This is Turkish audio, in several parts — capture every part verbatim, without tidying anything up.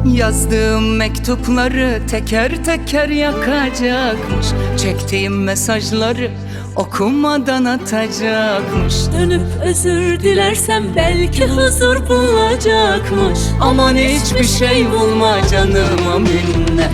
Yazdığım mektupları teker teker yakacakmış. Çektiğim mesajları okumadan atacakmış. Dönüp özür dilersem belki huzur bulacakmış. Aman hiçbir şey bulma canıma minnet.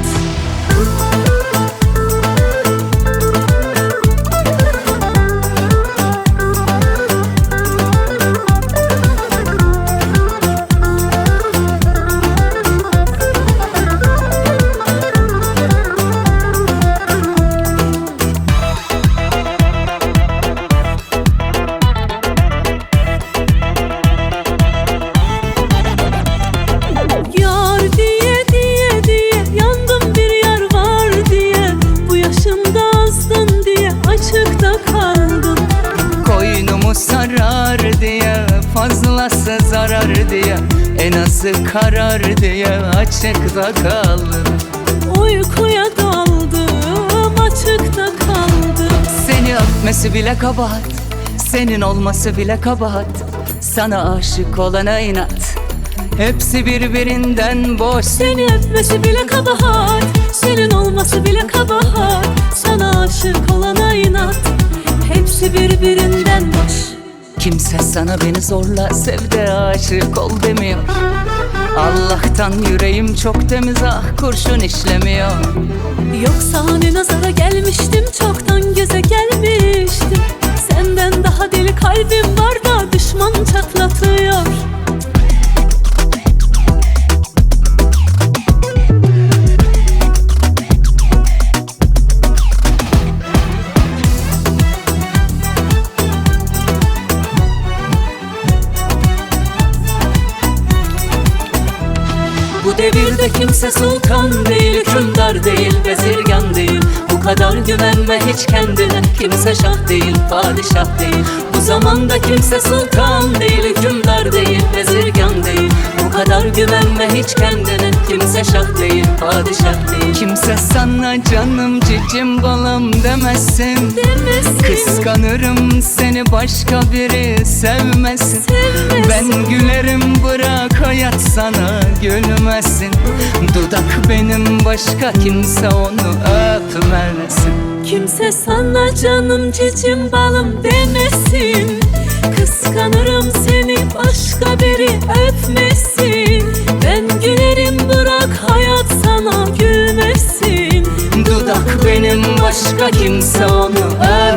Sarar diye, fazlası zarar diye, en azı karar diye açıkta kaldım. Uykuya daldım, açıkta kaldım. Seni öpmesi bile kabahat, senin olması bile kabahat. Sana aşık olana inat, hepsi birbirinden boş. Seni öpmesi bile kabahat, senin olması bile kabahat. Sana aşık olana inat, hepsi birbirinden boş. Kimse sana beni zorla sev de aşık ol demiyor. Allah'tan yüreğim çok temiz, ah kurşun işlemiyor. Yoksa hani nazara gelmiştim, çoktan göze gelmiştim. Senden daha deli kalbim var da düşman çatlatıyor. Bu devirde kimse sultan değil, hükümdar değil, bezirgan değil. Bu kadar güvenme hiç kendine, kimse şah değil, padişah değil. Bu zamanda kimse sultan değil, hükümdar değil, bezirgan değil. Bu kadar güvenme hiç kendine, kimse şah değil, padişah değil. Kimse sana canım cicim balam demesin, demesin. Kıskanırım seni başka biri sevmesin, sevmesin. Ben gülerim bırak hayat sana gülmesin. Dudak benim başka kimse onu öpmesin. Kimse sana canım cicim balım demesin. Kıskanırım seni başka biri öpmesin. Ben gülerim bırak hayat sana gülmesin. Dudak benim başka kimse onu öpmesin.